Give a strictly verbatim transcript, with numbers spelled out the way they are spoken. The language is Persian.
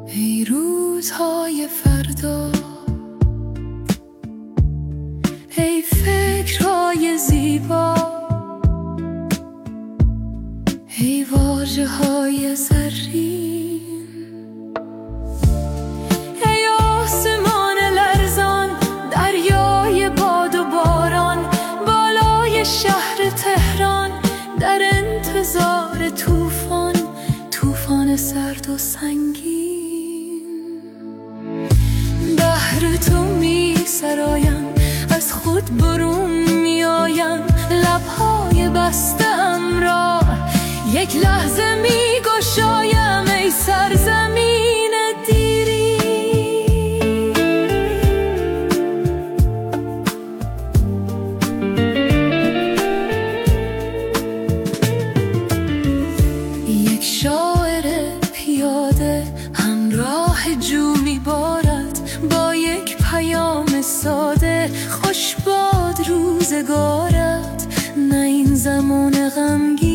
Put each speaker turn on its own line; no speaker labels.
ای روزهای فردا، ای فکرهای زیبا، ای واژه های زرین، ای آسمان لرزان، دریای باد و باران، بالای شهر تهران در انتظار طوفان، طوفان سرد و سنگین. بهر تو می سرایم، از خود برون می آیم، لبهای بسته‌ام را یک لحظه می گشایم. ای سرزمین دیری، یک شاعر پیاده همراه جو می بارد، با یک پیام ساده خوش باد روزگارت. نه این زمان غمگین